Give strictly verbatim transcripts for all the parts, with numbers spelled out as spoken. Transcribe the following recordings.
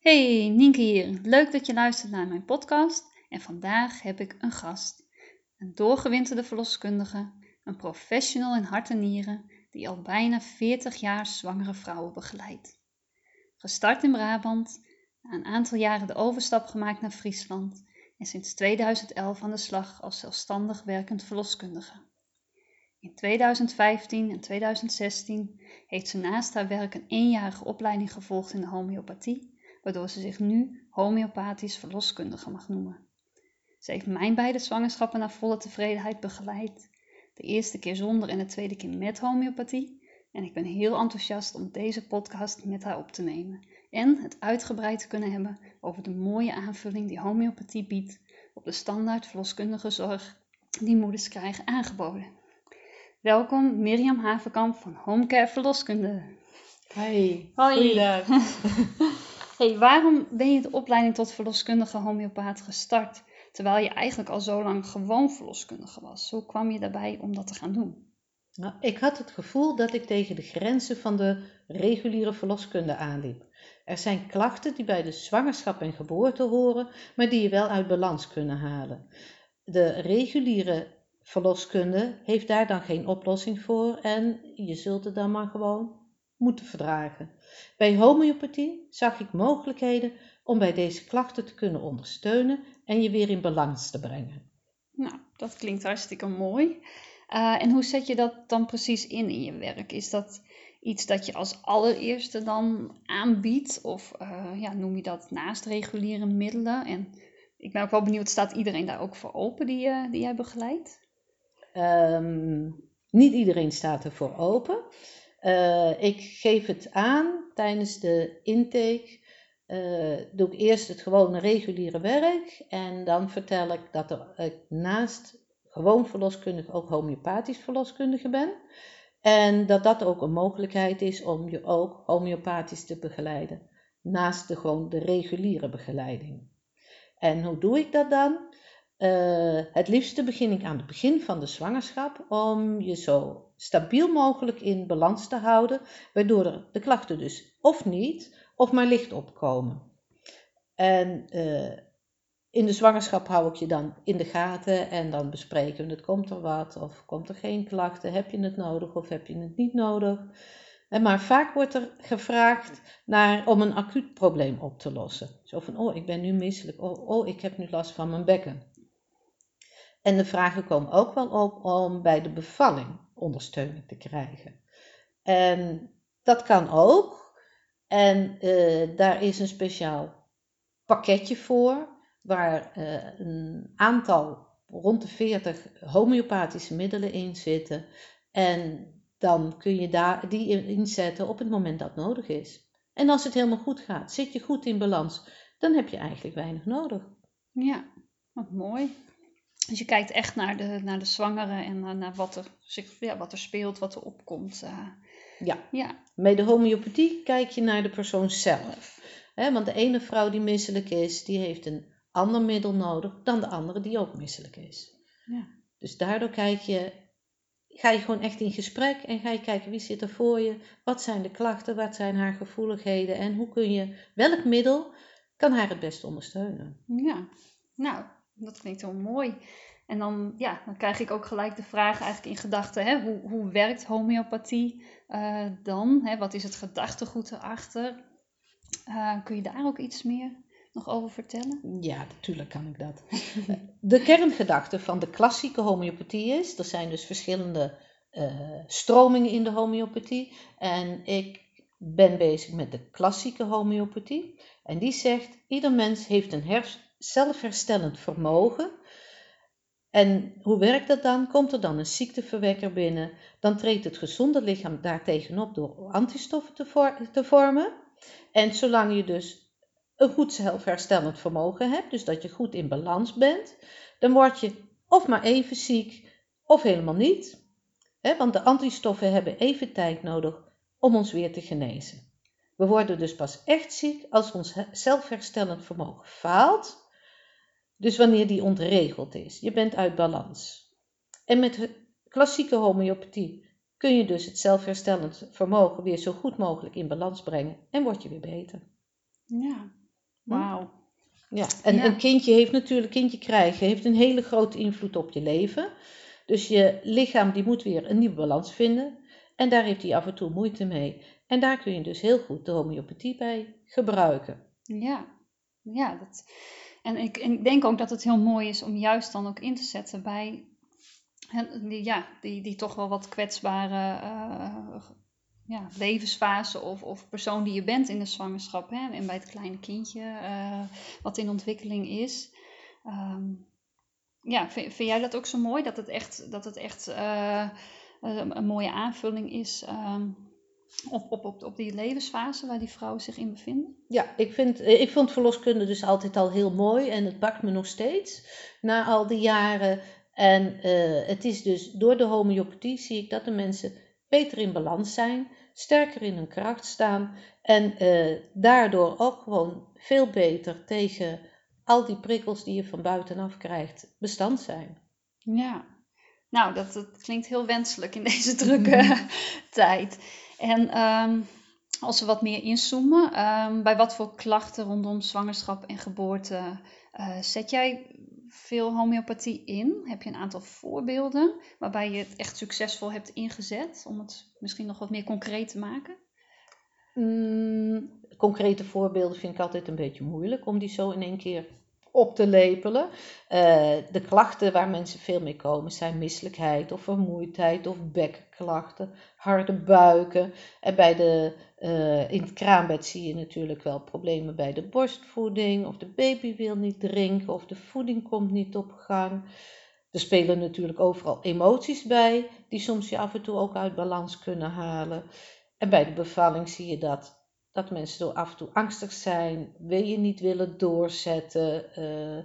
Hey, Nienke hier. Leuk dat je luistert naar mijn podcast. En vandaag heb ik een gast. Een doorgewinterde verloskundige, een professional in hart en nieren, die al bijna veertig jaar zwangere vrouwen begeleidt. Gestart in Brabant, na een aantal jaren de overstap gemaakt naar Friesland en sinds tweeduizend elf aan de slag als zelfstandig werkend verloskundige. In tweeduizend vijftien en tweeduizend zestien heeft ze naast haar werk een eenjarige opleiding gevolgd in de homeopathie, waardoor ze zich nu homeopathisch verloskundige mag noemen. Ze heeft mijn beide zwangerschappen naar volle tevredenheid begeleid. De eerste keer zonder en de tweede keer met homeopathie. En ik ben heel enthousiast om deze podcast met haar op te nemen. En het uitgebreid te kunnen hebben over de mooie aanvulling die homeopathie biedt op de standaard verloskundige zorg die moeders krijgen aangeboden. Welkom Mirjam Havenkamp van Homecare Verloskunde. Hoi, Hoi. goeiedag. Hey, waarom ben je de opleiding tot verloskundige homeopaat gestart, terwijl je eigenlijk al zo lang gewoon verloskundige was? Hoe kwam je daarbij om dat te gaan doen? Nou, ik had het gevoel dat ik tegen de grenzen van de reguliere verloskunde aanliep. Er zijn klachten die bij de zwangerschap en geboorte horen, maar die je wel uit balans kunnen halen. De reguliere verloskunde heeft daar dan geen oplossing voor en je zult het dan maar gewoon moeten verdragen. Bij homeopathie zag ik mogelijkheden om bij deze klachten te kunnen ondersteunen en je weer in balans te brengen. Nou, dat klinkt hartstikke mooi. Uh, en hoe zet je dat dan precies in in je werk? Is dat iets dat je als allereerste dan aanbiedt? Of uh, ja, noem je dat naast reguliere middelen? En ik ben ook wel benieuwd, staat iedereen daar ook voor open die, uh, die jij begeleidt? Um, niet iedereen staat ervoor open. Uh, ik geef het aan tijdens de intake. Uh, doe ik eerst het gewone reguliere werk en dan vertel ik dat er, ik naast gewoon verloskundige ook homeopathisch verloskundige ben. En dat dat ook een mogelijkheid is om je ook homeopathisch te begeleiden. Naast de, gewoon de reguliere begeleiding. En hoe doe ik dat dan? Uh, het liefste begin ik aan het begin van de zwangerschap om je zo stabiel mogelijk in balans te houden, waardoor de klachten dus of niet of maar licht opkomen. En uh, in de zwangerschap hou ik je dan in de gaten en dan bespreken we het, komt er wat of komt er geen klachten, heb je het nodig of heb je het niet nodig. En maar vaak wordt er gevraagd naar, om een acuut probleem op te lossen. Zo van, oh ik ben nu misselijk, oh, oh ik heb nu last van mijn bekken. En de vragen komen ook wel op om bij de bevalling ondersteuning te krijgen. En dat kan ook. En uh, daar is een speciaal pakketje voor, waar uh, een aantal, rond de veertig homeopathische middelen in zitten. En dan kun je daar, die inzetten op het moment dat nodig is. En als het helemaal goed gaat, zit je goed in balans, dan heb je eigenlijk weinig nodig. Ja, wat mooi. Dus je kijkt echt naar de, naar de zwangere en naar, naar wat, er, ja, wat er speelt, wat er opkomt. Uh, ja. ja, bij de homeopathie kijk je naar de persoon zelf. He, want de ene vrouw die misselijk is, die heeft een ander middel nodig dan de andere die ook misselijk is. Ja. Dus daardoor kijk je, ga je gewoon echt in gesprek en ga je kijken wie zit er voor je, wat zijn de klachten, wat zijn haar gevoeligheden en hoe kun je, welk middel kan haar het beste ondersteunen. Ja, nou, dat klinkt heel mooi. En dan, ja, dan krijg ik ook gelijk de vraag eigenlijk in gedachten, hè, hoe, hoe werkt homeopathie uh, dan? Hè, wat is het gedachtegoed erachter? Uh, kun je daar ook iets meer nog over vertellen? Ja, natuurlijk kan ik dat. De kerngedachte van de klassieke homeopathie is, er zijn dus verschillende uh, stromingen in de homeopathie. En ik ben bezig met de klassieke homeopathie. En die zegt, ieder mens heeft een her- zelfherstellend vermogen. En hoe werkt dat dan? Komt er dan een ziekteverwekker binnen, dan treedt het gezonde lichaam daartegenop door antistoffen te, vor- te vormen. En zolang je dus een goed zelfherstellend vermogen hebt, dus dat je goed in balans bent, dan word je of maar even ziek of helemaal niet. He, want de antistoffen hebben even tijd nodig om ons weer te genezen. We worden dus pas echt ziek als ons zelfherstellend vermogen faalt. Dus wanneer die ontregeld is. Je bent uit balans. En met de klassieke homeopathie kun je dus het zelfherstellend vermogen weer zo goed mogelijk in balans brengen en word je weer beter. Ja, Ja, en Ja. een kindje heeft natuurlijk, kindje krijgen, heeft een hele grote invloed op je leven. Dus je lichaam die moet weer een nieuwe balans vinden. En daar heeft hij af en toe moeite mee. En daar kun je dus heel goed de homeopathie bij gebruiken. Ja, ja dat, en ik, en ik denk ook dat het heel mooi is om juist dan ook in te zetten bij hen- die, ja, die, die toch wel wat kwetsbare eh, ja, levensfase of, of persoon die je bent in de zwangerschap. Hè? En bij het kleine kindje eh, wat in ontwikkeling is. Ehm, ja, vind, vind jij dat ook zo mooi? Dat het echt, dat het echt eh, een, een mooie aanvulling is ehm, op, op, op, op die levensfase waar die vrouwen zich in bevinden? Ja, ik, vind, eh, ik vond verloskunde dus altijd al heel mooi en het pakt me nog steeds na al die jaren. En eh, het is dus door de homeopathie zie ik dat de mensen beter in balans zijn, sterker in hun kracht staan en eh, daardoor ook gewoon veel beter tegen al die prikkels die je van buitenaf krijgt bestand zijn. Ja, nou, dat, dat klinkt heel wenselijk in deze drukke tijd. En ehm, als we wat meer inzoomen, ehm, bij wat voor klachten rondom zwangerschap en geboorte eh, zet jij veel homeopathie in? Heb je een aantal voorbeelden waarbij je het echt succesvol hebt ingezet, om het misschien nog wat meer concreet te maken? Mm, concrete voorbeelden vind ik altijd een beetje moeilijk om die zo in één keer op te lepelen. Uh, de klachten waar mensen veel mee komen zijn misselijkheid of vermoeidheid of bekkenklachten, harde buiken. En bij de, uh, in het kraambed zie je natuurlijk wel problemen bij de borstvoeding of de baby wil niet drinken of de voeding komt niet op gang. Er spelen natuurlijk overal emoties bij die soms je af en toe ook uit balans kunnen halen. En bij de bevalling zie je dat, dat mensen door af en toe angstig zijn, wil je niet willen doorzetten, uh,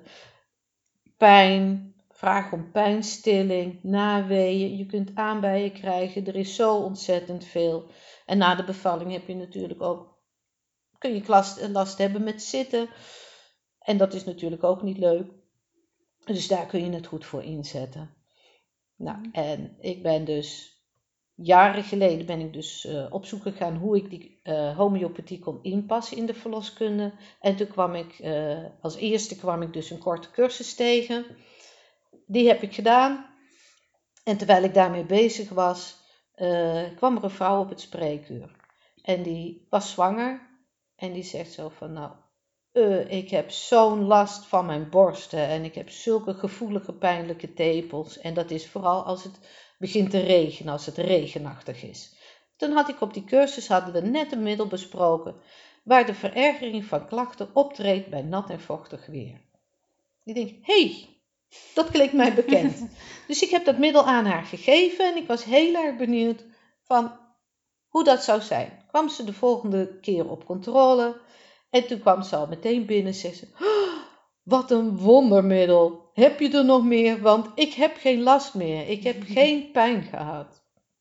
pijn, vraag om pijnstilling, naweeën, je kunt aanbijen krijgen, er is zo ontzettend veel. En na de bevalling heb je natuurlijk ook, kun je last, last hebben met zitten en dat is natuurlijk ook niet leuk. Dus daar kun je het goed voor inzetten. Nou, en ik ben dus jaren geleden ben ik dus uh, op zoek gegaan hoe ik die uh, homeopathie kon inpassen in de verloskunde. En toen kwam ik, uh, als eerste kwam ik dus een korte cursus tegen. Die heb ik gedaan. En terwijl ik daarmee bezig was, uh, kwam er een vrouw op het spreekuur. En die was zwanger. En die zegt zo van, nou, uh, ik heb zo'n last van mijn borsten. En ik heb zulke gevoelige, pijnlijke tepels. En dat is vooral als het begint te regenen, als het regenachtig is. Toen had ik op die cursus, hadden we net een middel besproken, waar de verergering van klachten optreedt bij nat en vochtig weer. Ik denk, hé, hey, dat klinkt mij bekend. Dus ik heb dat middel aan haar gegeven en ik was heel erg benieuwd van hoe dat zou zijn. Kwam ze de volgende keer op controle en toen kwam ze al meteen binnen en zei ze, oh, wat een wondermiddel. Heb je er nog meer? Want ik heb geen last meer. Ik heb geen pijn gehad.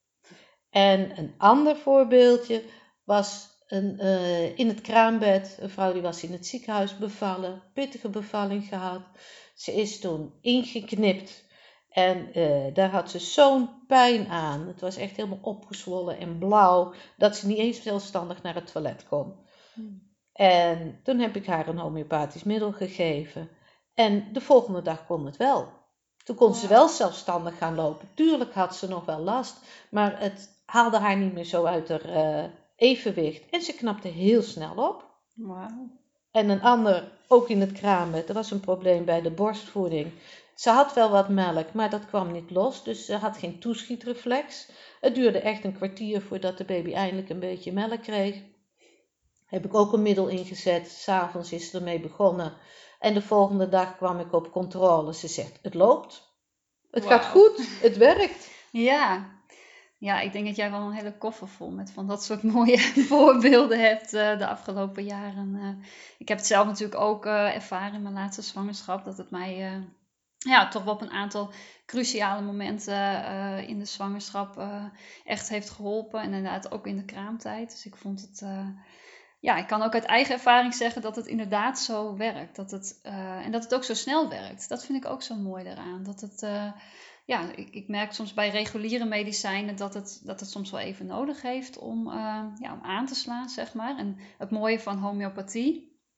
En een ander voorbeeldje was een, uh, in het kraambed. Een vrouw die was in het ziekenhuis bevallen. Pittige bevalling gehad. Ze is toen ingeknipt. En uh, daar had ze zo'n pijn aan. Het was echt helemaal opgezwollen en blauw. Dat ze niet eens zelfstandig naar het toilet kon. Hmm. En toen heb ik haar een homeopathisch middel gegeven. En de volgende dag kon het wel. Toen kon wow. ze wel zelfstandig gaan lopen. Tuurlijk had ze nog wel last. Maar het haalde haar niet meer zo uit haar uh, evenwicht. En ze knapte heel snel op. Wow. En een ander, ook in het kraambed. Er was een probleem bij de borstvoeding. Ze had wel wat melk, maar dat kwam niet los. Dus ze had geen toeschietreflex. Het duurde echt een kwartier voordat de baby eindelijk een beetje melk kreeg. Heb ik ook een middel ingezet. 's Avonds is ze ermee begonnen. En de volgende dag kwam ik op controle. Ze zegt, het loopt. Het wow. gaat goed. Het werkt. Ja. Ja, ik denk dat jij wel een hele koffer vol met van dat soort mooie voorbeelden hebt uh, de afgelopen jaren. Uh, ik heb het zelf natuurlijk ook uh, ervaren in mijn laatste zwangerschap. Dat het mij uh, ja, toch wel op een aantal cruciale momenten uh, in de zwangerschap uh, echt heeft geholpen. En inderdaad ook in de kraamtijd. Dus ik vond het... Uh, ja, ik kan ook uit eigen ervaring zeggen dat het inderdaad zo werkt. Dat het, uh, en dat het ook zo snel werkt. Dat vind ik ook zo mooi daaraan. Dat het... Uh, Ja, ik, ik merk soms bij reguliere medicijnen dat het, dat het soms wel even nodig heeft om, uh, ja, om aan te slaan, zeg maar. En het mooie van homeopathie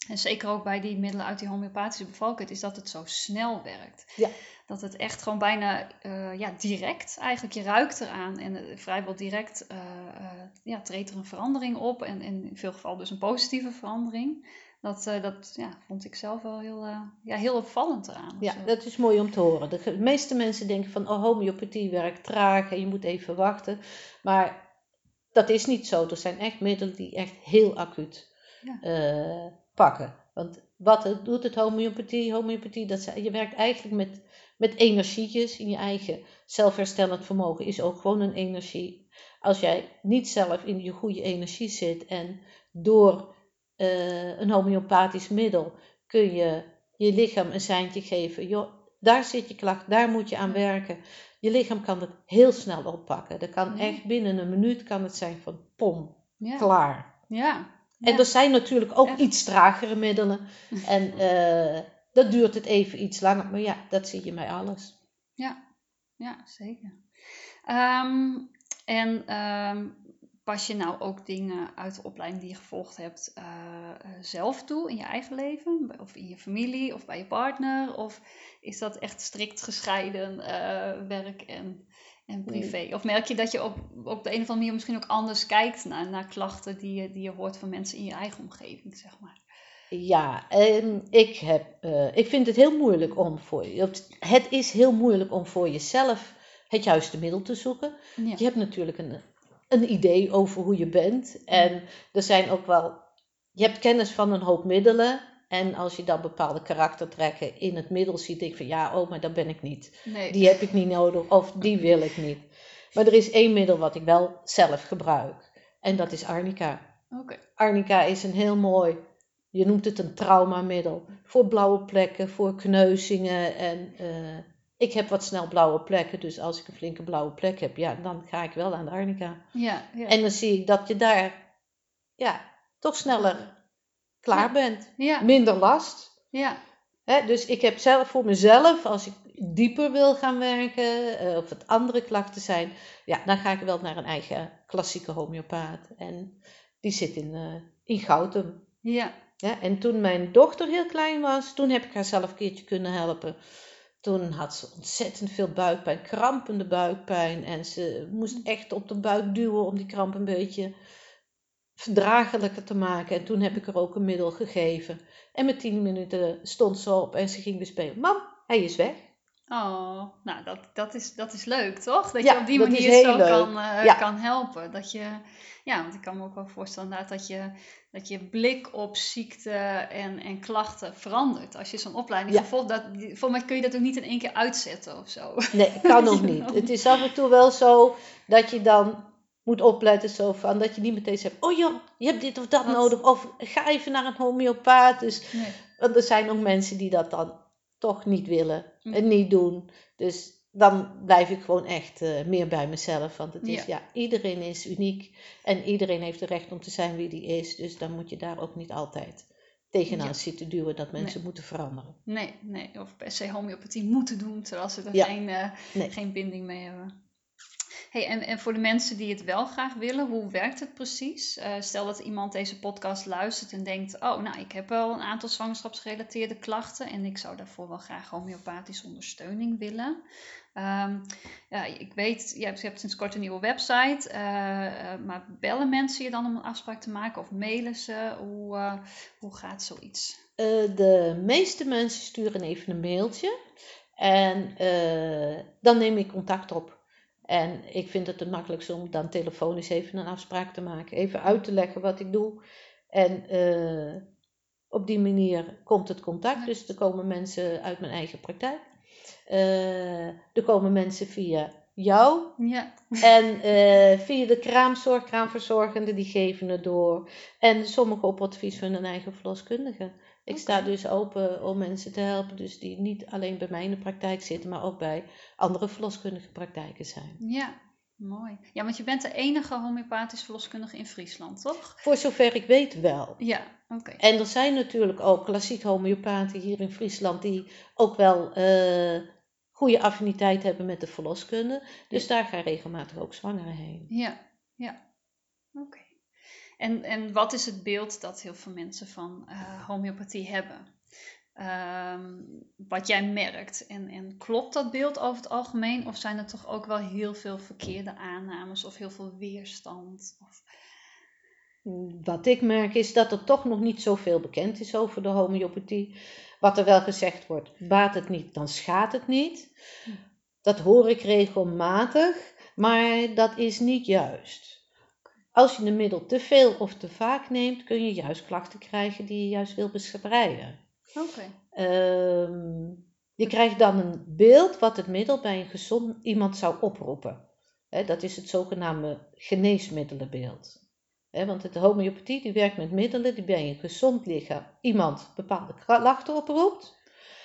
En zeker ook bij die middelen uit die homeopathische bevalkit is dat het zo snel werkt. Ja. Dat het echt gewoon bijna uh, ja, direct, eigenlijk je ruikt eraan en uh, vrijwel direct uh, uh, ja, treedt er een verandering op. En, en in veel gevallen dus een positieve verandering. Dat, uh, dat ja, vond ik zelf wel heel, uh, ja, heel opvallend eraan. Ja, dat is mooi om te horen. De meeste mensen denken van oh, homeopathie werkt traag en je moet even wachten. Maar dat is niet zo. Er zijn echt middelen die echt heel acuut ja. uh, pakken. Want wat het, doet het homeopathie? Homeopathie, dat je werkt eigenlijk met, met energietjes in je eigen zelfherstellend vermogen. Is ook gewoon een energie. Als jij niet zelf in je goede energie zit en door uh, een homeopathisch middel kun je je lichaam een seintje geven. Joh, daar zit je klacht, daar moet je aan werken. Je lichaam kan het heel snel oppakken. Dat kan ja. echt binnen een minuut kan het zijn van pom, ja. klaar. Ja. En ja. er zijn natuurlijk ook echt. iets tragere middelen. En uh, dat duurt het even iets langer. Maar ja, dat zie je bij alles. Ja, ja zeker. Um, en um, pas je nou ook dingen uit de opleiding die je gevolgd hebt uh, zelf toe in je eigen leven? Of in je familie of bij je partner? Of is dat echt strikt gescheiden uh, werk en, en privé? Nee. Of merk je dat je op, op de een of andere manier misschien ook anders kijkt naar, naar klachten die je, die je hoort van mensen in je eigen omgeving, zeg maar? Ja, en ik, heb, uh, ik vind het heel moeilijk om voor je... Het is heel moeilijk om voor jezelf het juiste middel te zoeken. Ja. Je hebt natuurlijk een... een idee over hoe je bent. En er zijn ook wel... Je hebt kennis van een hoop middelen. En als je dan bepaalde karaktertrekken in het middel ziet, denk je van ja, oh, maar dat ben ik niet. Nee. Die heb ik niet nodig of die wil ik niet. Maar er is één middel wat ik wel zelf gebruik. En dat is arnica. Okay. Arnica is een heel mooi, je noemt het een traumamiddel. Voor blauwe plekken, voor kneuzingen en... Uh, Ik heb wat snel blauwe plekken, dus als ik een flinke blauwe plek heb, ja, dan ga ik wel aan de arnica. Ja, ja. En dan zie ik dat je daar, ja, toch sneller klaar ja. bent. Ja. Minder last. Ja. Hè, dus ik heb zelf voor mezelf, als ik dieper wil gaan werken, uh, of het andere klachten zijn, ja, dan ga ik wel naar een eigen klassieke homeopaat. En die zit in, uh, in Goutum. Ja. Ja. En toen mijn dochter heel klein was, toen heb ik haar zelf een keertje kunnen helpen. Toen had ze ontzettend veel buikpijn, krampende buikpijn. En ze moest echt op de buik duwen om die kramp een beetje verdraaglijker te maken. En toen heb ik er ook een middel gegeven. En met tien minuten stond ze op en ze ging weer spelen. Mam, hij is weg. Oh, nou dat, dat, is, dat is leuk, toch? Dat ja, je op die dat manier zo kan, uh, ja. kan helpen. Dat je, ja, want ik kan me ook wel voorstellen dat je, dat je blik op ziekte en, en klachten verandert. Als je zo'n opleiding ja. volgt, dat, volgens mij kun je dat ook niet in één keer uitzetten of zo. Nee, kan ook niet. Het is af en toe wel zo dat je dan moet opletten zo van, dat je niet meteen zegt, oh joh, je hebt dit of dat Wat? nodig. Of ga even naar een homeopaat. Dus, nee. Want er zijn ook mensen die dat dan toch niet willen en mm. niet doen. Dus dan blijf ik gewoon echt uh, meer bij mezelf. Want het is, ja. ja, iedereen is uniek. En iedereen heeft het recht om te zijn wie die is. Dus dan moet je daar ook niet altijd tegenaan ja. zitten duwen dat mensen nee. moeten veranderen. Nee, nee, of per se homeopathie moeten doen, terwijl ze er ja. geen, uh, nee. geen binding mee hebben. Hey, en, en voor de mensen die het wel graag willen, hoe werkt het precies? Uh, stel dat iemand deze podcast luistert en denkt, oh, nou, ik heb wel een aantal zwangerschapsgerelateerde klachten en ik zou daarvoor wel graag homeopathische ondersteuning willen. Um, ja, ik weet, je hebt, je hebt sinds kort een nieuwe website, uh, uh, maar bellen mensen je dan om een afspraak te maken of mailen ze? Hoe, uh, hoe gaat zoiets? Uh, de meeste mensen sturen even een mailtje en uh, dan neem ik contact op. En ik vind het het makkelijkste om dan telefonisch even een afspraak te maken. Even uit te leggen wat ik doe. En uh, op die manier komt het contact. Dus er komen mensen uit mijn eigen praktijk. Uh, er komen mensen via jou. Ja. En uh, via de kraamzorg, kraamverzorgenden, die geven het door. En sommigen op advies van hun eigen verloskundige. Ik okay. sta dus open om mensen te helpen, dus die niet alleen bij mij in de praktijk zitten, maar ook bij andere verloskundige praktijken zijn. Ja, mooi. Ja, want je bent de enige homeopathisch verloskundige in Friesland, toch? Voor zover ik weet wel. Ja, oké. Okay. En er zijn natuurlijk ook klassiek homeopaten hier in Friesland die ook wel uh, goede affiniteit hebben met de verloskunde. Dus daar gaan regelmatig ook zwangeren heen. Ja, ja. Oké. Okay. En, en wat is het beeld dat heel veel mensen van uh, homeopathie hebben? Um, wat jij merkt. En, en klopt dat beeld over het algemeen? Of zijn er toch ook wel heel veel verkeerde aannames of heel veel weerstand? Of... Wat ik merk is dat er toch nog niet zoveel bekend is over de homeopathie. Wat er wel gezegd wordt, baat het niet, dan schaadt het niet. Dat hoor ik regelmatig, maar dat is niet juist. Als je een middel te veel of te vaak neemt, kun je juist klachten krijgen die je juist wil bestrijden. Okay. Um, je krijgt dan een beeld wat het middel bij een gezond iemand zou oproepen. He, dat is het zogenaamde geneesmiddelenbeeld. He, want de homeopathie die werkt met middelen die bij een gezond lichaam iemand bepaalde klachten oproept.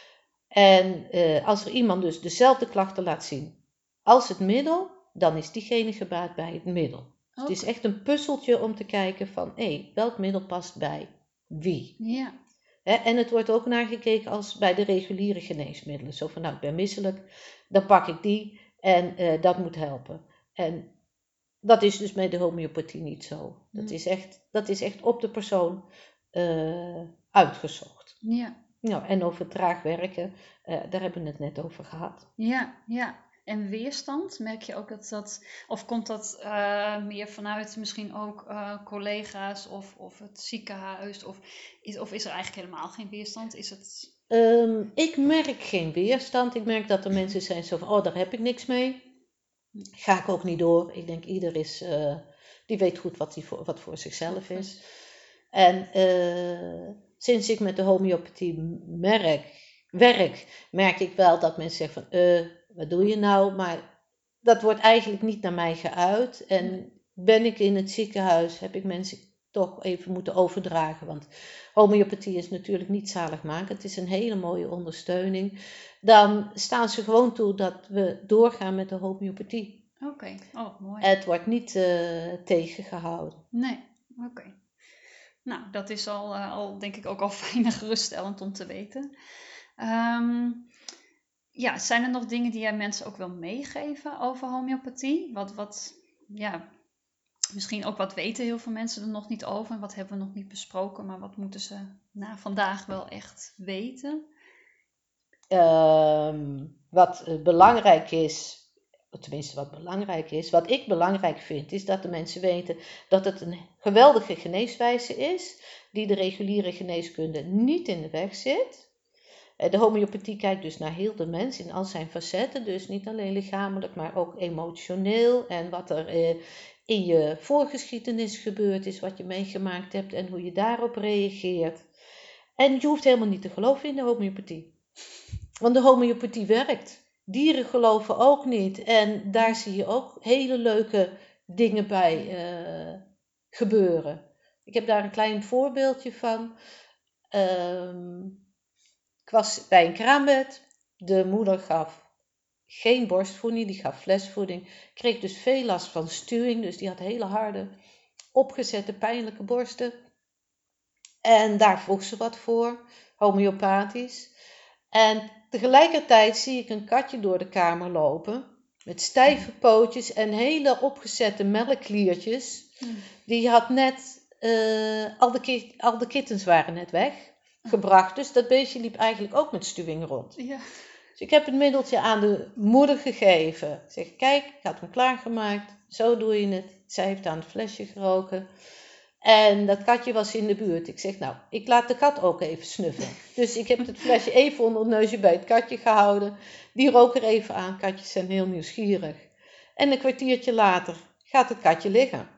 En uh, als er iemand dus dezelfde klachten laat zien als het middel, dan is diegene gebaat bij het middel. Okay. Dus het is echt een puzzeltje om te kijken van, hé, hey, welk middel past bij wie? Ja. He, en het wordt ook nagekeken als bij de reguliere geneesmiddelen. Zo van, nou, ik ben misselijk, dan pak ik die en uh, dat moet helpen. En dat is dus met de homeopathie niet zo. Dat, mm. is, echt, dat is echt op de persoon uh, uitgezocht. Ja. Nou, en over traag werken, uh, daar hebben we het net over gehad. Ja, ja. En weerstand, merk je ook dat dat, of komt dat uh, meer vanuit misschien ook uh, collega's of, of het ziekenhuis, of is, of is er eigenlijk helemaal geen weerstand? Is het... Um, ik merk geen weerstand. Ik merk dat er mensen zijn zo van, oh, daar heb ik niks mee. Ga ik ook niet door. Ik denk, ieder is, uh, die weet goed wat, die voor, wat voor zichzelf is. En uh, sinds ik met de homeopathie merk, werk, merk ik wel dat mensen zeggen van, uh, wat doe je nou? Maar dat wordt eigenlijk niet naar mij geuit. En ben ik in het ziekenhuis, heb ik mensen toch even moeten overdragen. Want homeopathie is natuurlijk niet zaligmakend. Het is een hele mooie ondersteuning. Dan staan ze gewoon toe dat we doorgaan met de homeopathie. Oké, okay. Oh, mooi. Het wordt niet uh, tegengehouden. Nee, oké. Okay. Nou, dat is al, uh, al, denk ik, ook al fijn en geruststellend om te weten. Um, ja, zijn er nog dingen die jij mensen ook wil meegeven over homeopathie? Wat, wat, ja, misschien ook wat weten heel veel mensen er nog niet over en wat hebben we nog niet besproken, maar wat moeten ze na vandaag wel echt weten? Um, wat uh, belangrijk is, tenminste wat belangrijk is, wat ik belangrijk vind, is dat de mensen weten dat het een geweldige geneeswijze is, die de reguliere geneeskunde niet in de weg zit. De homeopathie kijkt dus naar heel de mens in al zijn facetten, dus niet alleen lichamelijk, maar ook emotioneel en wat er uh, in je voorgeschiedenis gebeurd is, wat je meegemaakt hebt en hoe je daarop reageert. En je hoeft helemaal niet te geloven in de homeopathie. Want de homeopathie werkt. Dieren geloven ook niet. En daar zie je ook hele leuke dingen bij uh, gebeuren. Ik heb daar een klein voorbeeldje van. Um, ik was bij een kraambed. De moeder gaf geen borstvoeding, die gaf flesvoeding. Kreeg dus veel last van stuwing. Dus die had hele harde, opgezette, pijnlijke borsten. En daar vroeg ze wat voor, homeopathisch. En tegelijkertijd zie ik een katje door de kamer lopen, met stijve pootjes en hele opgezette melkkliertjes. Mm. Die had net, uh, al, de ki- al de kittens waren net weggebracht, dus dat beestje liep eigenlijk ook met stuwing rond. Ja. Dus ik heb het middeltje aan de moeder gegeven. Ik zeg, kijk, ik had hem klaargemaakt, zo doe je het. Zij heeft aan het flesje geroken. En dat katje was in de buurt. Ik zeg, nou, ik laat de kat ook even snuffen. Dus ik heb het flesje even onder het neusje bij het katje gehouden. Die rook er even aan. Katjes zijn heel nieuwsgierig. En een kwartiertje later gaat het katje liggen.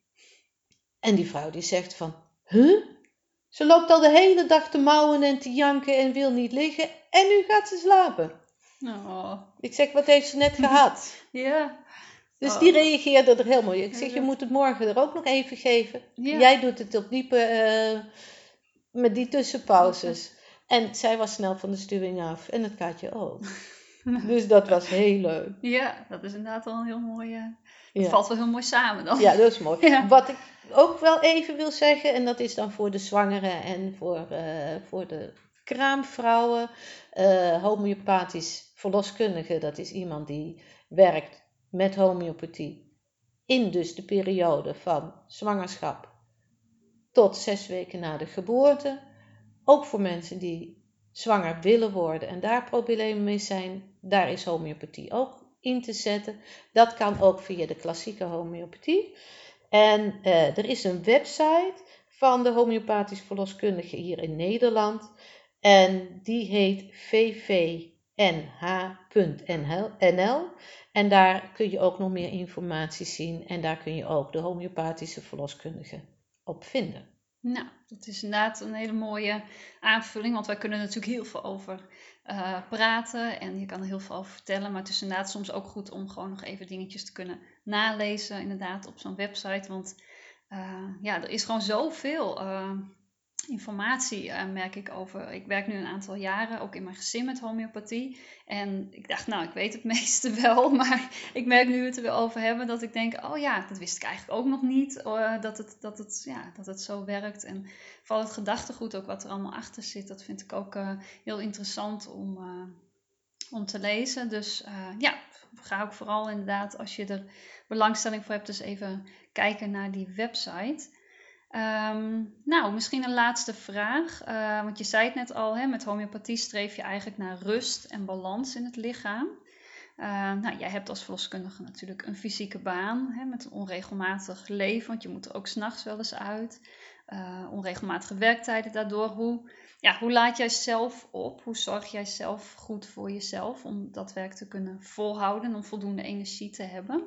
En die vrouw die zegt van, huh? Ze loopt al de hele dag te mouwen en te janken en wil niet liggen. En nu gaat ze slapen. Oh. Ik zeg, wat heeft ze net gehad? Ja. Dus oh. die reageerde er helemaal. Ik zeg, je moet het morgen er ook nog even geven. Ja. Jij doet het op diepe, uh, met die tussenpauzes. En zij was snel van de stuwing af. En het katje ook. Dus dat was heel leuk. Ja, dat is inderdaad wel een heel mooi... Uh, het ja. valt wel heel mooi samen dan. Ja, dat is mooi. Ja. Wat ik ook wel even wil zeggen, en dat is dan voor de zwangeren en voor, uh, voor de kraamvrouwen. Uh, homeopathisch verloskundige, dat is iemand die werkt met homeopathie in dus de periode van zwangerschap tot zes weken na de geboorte. Ook voor mensen die zwanger willen worden en daar problemen mee zijn, daar is homeopathie ook in te zetten. Dat kan ook via de klassieke homeopathie. En uh, er is een website van de homeopathisch verloskundige hier in Nederland. En die heet v v n h punt n l. En daar kun je ook nog meer informatie zien. En daar kun je ook de homeopathische verloskundige op vinden. Nou, dat is inderdaad een hele mooie aanvulling. Want wij kunnen er natuurlijk heel veel over uh, praten. En je kan er heel veel over vertellen. Maar het is inderdaad soms ook goed om gewoon nog even dingetjes te kunnen nalezen. Inderdaad op zo'n website. Want uh, ja, er is gewoon zoveel uh, informatie, uh, merk ik over. Ik werk nu een aantal jaren ook in mijn gezin met homeopathie. En ik dacht, nou, ik weet het meeste wel. Maar ik merk nu we het er weer over hebben, dat ik denk, oh ja, dat wist ik eigenlijk ook nog niet. Uh, dat, het, dat, het, ja, dat het zo werkt. En vooral het gedachtegoed ook wat er allemaal achter zit. Dat vind ik ook uh, heel interessant om, uh, om te lezen. Dus uh, ja, ga ook vooral inderdaad, als je er belangstelling voor hebt, dus even kijken naar die website. Um, nou, misschien een laatste vraag. Uh, want je zei het net al, hè, met homeopathie streef je eigenlijk naar rust en balans in het lichaam. Uh, nou, jij hebt als verloskundige natuurlijk een fysieke baan, hè, met een onregelmatig leven, want je moet er ook 's nachts wel eens uit. Uh, onregelmatige werktijden daardoor. Hoe, ja, hoe laat jij zelf op? Hoe zorg jij zelf goed voor jezelf om dat werk te kunnen volhouden, om voldoende energie te hebben?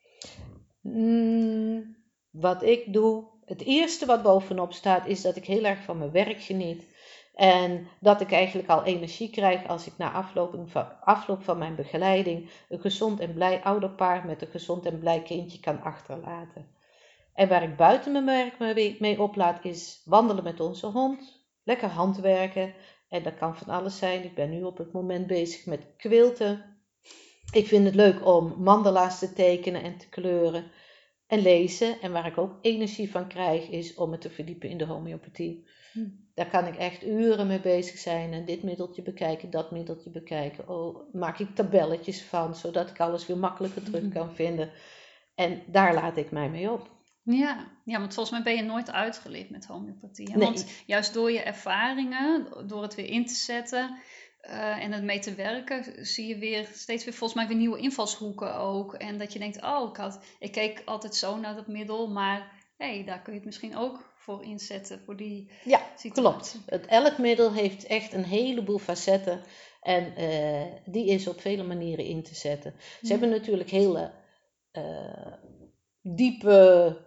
Mm, wat ik doe, het eerste wat bovenop staat, is dat ik heel erg van mijn werk geniet. En dat ik eigenlijk al energie krijg als ik na afloop van, afloop van mijn begeleiding een gezond en blij ouderpaar met een gezond en blij kindje kan achterlaten. En waar ik buiten mijn werk mee, mee oplaat is wandelen met onze hond, lekker handwerken. En dat kan van alles zijn. Ik ben nu op het moment bezig met quilten. Ik vind het leuk om mandala's te tekenen en te kleuren en lezen. En waar ik ook energie van krijg is om me te verdiepen in de homeopathie. Hm. Daar kan ik echt uren mee bezig zijn en dit middeltje bekijken, dat middeltje bekijken. Oh, maak ik tabelletjes van, zodat ik alles weer makkelijker terug kan vinden. En daar laat ik mij mee op. Ja, ja, want volgens mij ben je nooit uitgeleerd met homeopathie. Hè? Nee. Want juist door je ervaringen, door het weer in te zetten uh, en het mee te werken, zie je weer steeds weer volgens mij weer nieuwe invalshoeken ook. En dat je denkt, oh, ik, had, ik keek altijd zo naar dat middel, maar hé, hey, daar kun je het misschien ook voor inzetten, voor die ja, situatie. Klopt. Het, elk middel heeft echt een heleboel facetten en uh, die is op vele manieren in te zetten. Ze ja. hebben natuurlijk hele uh, diepe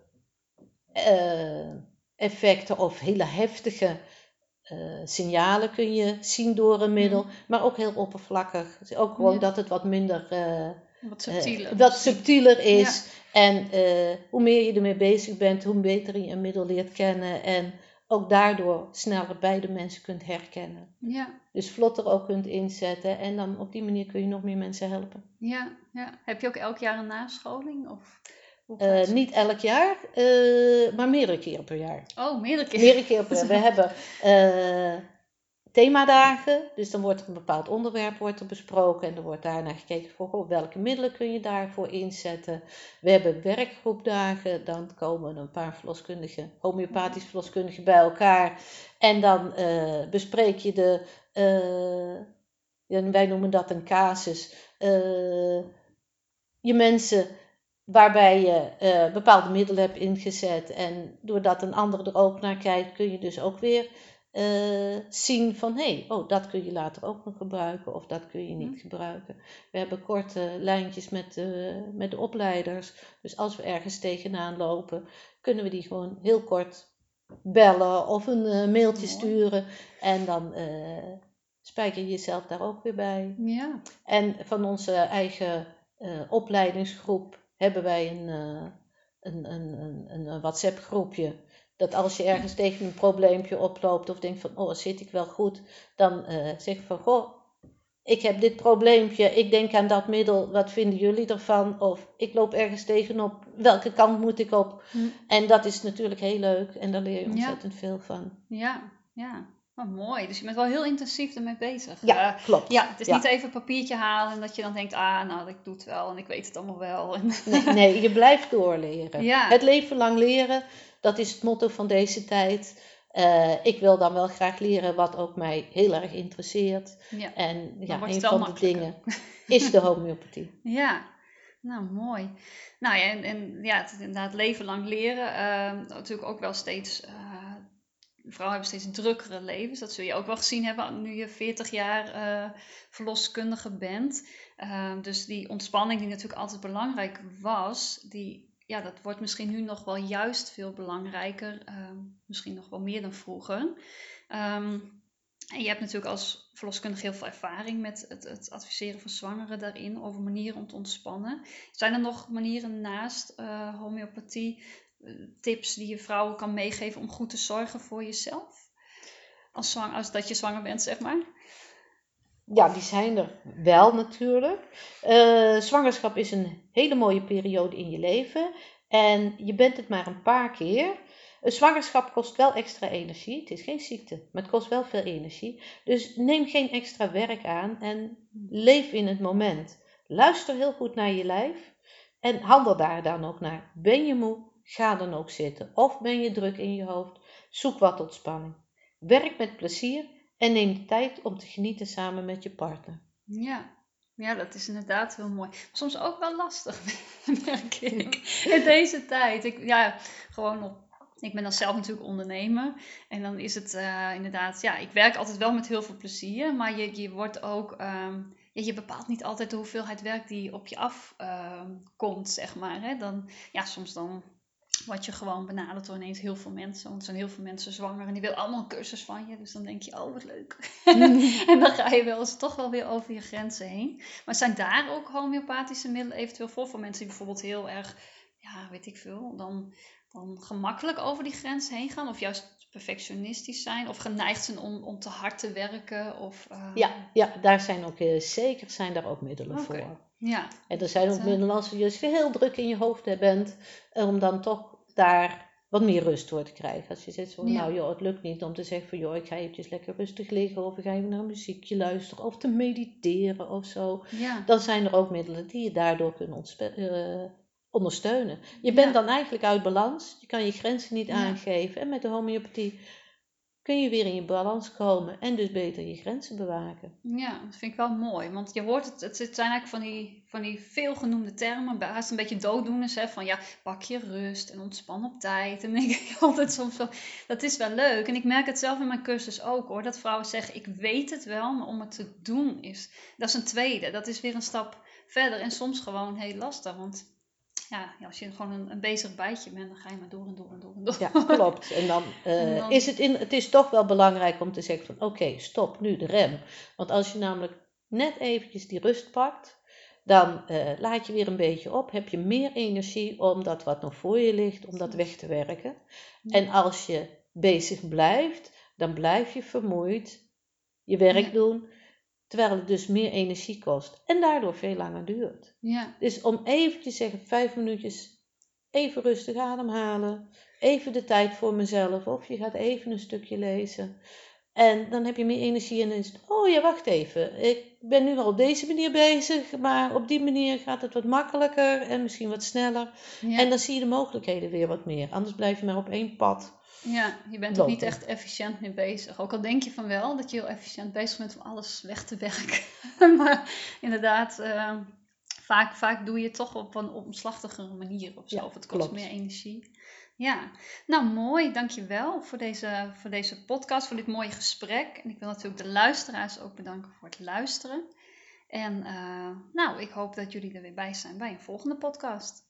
uh, effecten of hele heftige uh, signalen kun je zien door een middel, ja. maar ook heel oppervlakkig. Ook gewoon ja. dat het wat minder... Uh, Wat subtieler, uh, wat subtieler is. Ja. En uh, hoe meer je ermee bezig bent, hoe beter je een middel leert kennen. En ook daardoor sneller beide mensen kunt herkennen. Ja. Dus vlotter ook kunt inzetten. En dan op die manier kun je nog meer mensen helpen. Ja, ja. Heb je ook elk jaar een nascholing? Of uh, niet elk jaar, uh, maar meerdere keren per jaar. Oh, meerdere keren? Meerdere keren per jaar. We hebben... Uh, themadagen, dus dan wordt er een bepaald onderwerp wordt er besproken en er wordt daarna gekeken voor oh, welke middelen kun je daarvoor inzetten. We hebben werkgroepdagen, dan komen een paar verloskundigen, homeopathisch verloskundigen bij elkaar en dan uh, bespreek je de, uh, wij noemen dat een casus, uh, je mensen waarbij je uh, bepaalde middelen hebt ingezet en doordat een ander er ook naar kijkt kun je dus ook weer Uh, zien van, hé, hey, oh, dat kun je later ook nog gebruiken of dat kun je niet hm. gebruiken. We hebben korte lijntjes met de, met de opleiders. Dus als we ergens tegenaan lopen, kunnen we die gewoon heel kort bellen of een uh, mailtje Mooi. sturen. En dan uh, spijker je jezelf daar ook weer bij. Ja. En van onze eigen uh, opleidingsgroep hebben wij een, uh, een, een, een, een WhatsApp groepje. Dat als je ergens tegen een probleempje oploopt of denkt van, oh, zit ik wel goed? Dan uh, zeg je van, goh, ik heb dit probleempje, ik denk aan dat middel, wat vinden jullie ervan? Of ik loop ergens tegenop, welke kant moet ik op? Hm. En dat is natuurlijk heel leuk en daar leer je ontzettend ja. veel van. Ja, ja. Wat mooi. Dus je bent wel heel intensief ermee bezig. Ja, Uh, klopt. Ja, het is Ja. niet even een papiertje halen en dat je dan denkt, ah, nou, ik doe het wel en ik weet het allemaal wel. En Nee, nee, je blijft doorleren. Ja. Het leven lang leren, dat is het motto van deze tijd. Uh, ik wil dan wel graag leren wat ook mij heel erg interesseert. Ja, En dan ja, wordt een het wel van de makkelijker. dingen is de homeopathie. Ja, nou mooi. Nou ja, en, en ja, het is inderdaad leven lang leren. Uh, natuurlijk ook wel steeds, uh, vrouwen hebben steeds drukkere levens. Dat zul je ook wel gezien hebben nu je veertig jaar uh, verloskundige bent. Uh, dus die ontspanning die natuurlijk altijd belangrijk was, die, ja, dat wordt misschien nu nog wel juist veel belangrijker. Uh, misschien nog wel meer dan vroeger. Um, En je hebt natuurlijk als verloskundige heel veel ervaring met het, het adviseren van zwangeren daarin, over manieren om te ontspannen. Zijn er nog manieren naast uh, homeopathie, uh, tips die je vrouwen kan meegeven om goed te zorgen voor jezelf? Als, zwang, als dat je zwanger bent, zeg maar. Ja, die zijn er wel natuurlijk. Uh, zwangerschap is een hele mooie periode in je leven. En je bent het maar een paar keer. Een zwangerschap kost wel extra energie. Het is geen ziekte, maar het kost wel veel energie. Dus neem geen extra werk aan en leef in het moment. Luister heel goed naar je lijf en handel daar dan ook naar. Ben je moe? Ga dan ook zitten. Of ben je druk in je hoofd? Zoek wat ontspanning. Werk met plezier en neem de tijd om te genieten samen met je partner. Ja. Ja, dat is inderdaad heel mooi. Soms ook wel lastig, merk ik. In deze tijd. Ik, ja, gewoon op. Ik ben dan zelf natuurlijk ondernemer. En dan is het uh, inderdaad, ja, ik werk altijd wel met heel veel plezier. Maar je, je wordt ook, um, ja, je bepaalt niet altijd de hoeveelheid werk die op je afkomt, uh, zeg maar. Hè. Dan, ja, soms dan word je gewoon benaderd door ineens heel veel mensen. Want er zijn heel veel mensen zwanger en die willen allemaal een cursus van je. Dus dan denk je, oh wat leuk. En dan ga je wel eens toch wel weer over je grenzen heen. Maar zijn daar ook homeopathische middelen eventueel voor? Voor mensen die bijvoorbeeld heel erg, ja, weet ik veel, dan, dan gemakkelijk over die grens heen gaan? Of juist perfectionistisch zijn? Of geneigd zijn om, om te hard te werken? Of, uh... ja, ja, daar zijn ook uh, zeker zijn daar ook middelen okay. voor. Ja, en er zijn ook uh... middelen als je dus heel druk in je hoofd bent, om dan toch daar wat meer rust door te krijgen. Als je zegt van, ja. nou joh, het lukt niet om te zeggen van, joh, ik ga eventjes lekker rustig liggen, of ik ga even naar een muziekje luisteren, of te mediteren of zo. Ja. Dan zijn er ook middelen die je daardoor kunnen ontspe- uh, ondersteunen. Je bent ja. dan eigenlijk uit balans, je kan je grenzen niet ja. aangeven. En met de homeopathie kun je weer in je balans komen en dus beter je grenzen bewaken. Ja, dat vind ik wel mooi. Want je hoort het, het zijn eigenlijk van die, van die veelgenoemde termen, haast een beetje dooddoeners, hè, van ja, pak je rust en ontspan op tijd. En denk ik altijd soms wel, dat is wel leuk. En ik merk het zelf in mijn cursus ook hoor, dat vrouwen zeggen, ik weet het wel, maar om het te doen is, dat is een tweede. Dat is weer een stap verder en soms gewoon heel lastig, want ja, als je gewoon een, een bezig bijtje bent, dan ga je maar door en door en door en door. Ja, klopt. En dan, uh, en dan... is het in, het is toch wel belangrijk om te zeggen van, oké, okay, stop, nu de rem. Want als je namelijk net eventjes die rust pakt, dan uh, laat je weer een beetje op, heb je meer energie om dat wat nog voor je ligt, om dat weg te werken. Ja. En als je bezig blijft, dan blijf je vermoeid je werk ja. doen, terwijl het dus meer energie kost en daardoor veel langer duurt. Ja. Dus om eventjes zeggen, vijf minuutjes, even rustig ademhalen, even de tijd voor mezelf, of je gaat even een stukje lezen. En dan heb je meer energie en dan is het, oh ja, wacht even, ik ben nu al op deze manier bezig, maar op die manier gaat het wat makkelijker en misschien wat sneller. Ja. En dan zie je de mogelijkheden weer wat meer, anders blijf je maar op één pad. Ja, je bent lopen. ook niet echt efficiënt mee bezig. Ook al denk je van wel dat je heel efficiënt bezig bent om alles weg te werken. Maar inderdaad, uh, vaak, vaak doe je het toch op een omslachtigere manier of zo. Ja, of het kost klopt. meer energie. Ja, nou mooi. Dankjewel voor deze, voor deze podcast, voor dit mooie gesprek. En ik wil natuurlijk de luisteraars ook bedanken voor het luisteren. En uh, nou, ik hoop dat jullie er weer bij zijn bij een volgende podcast.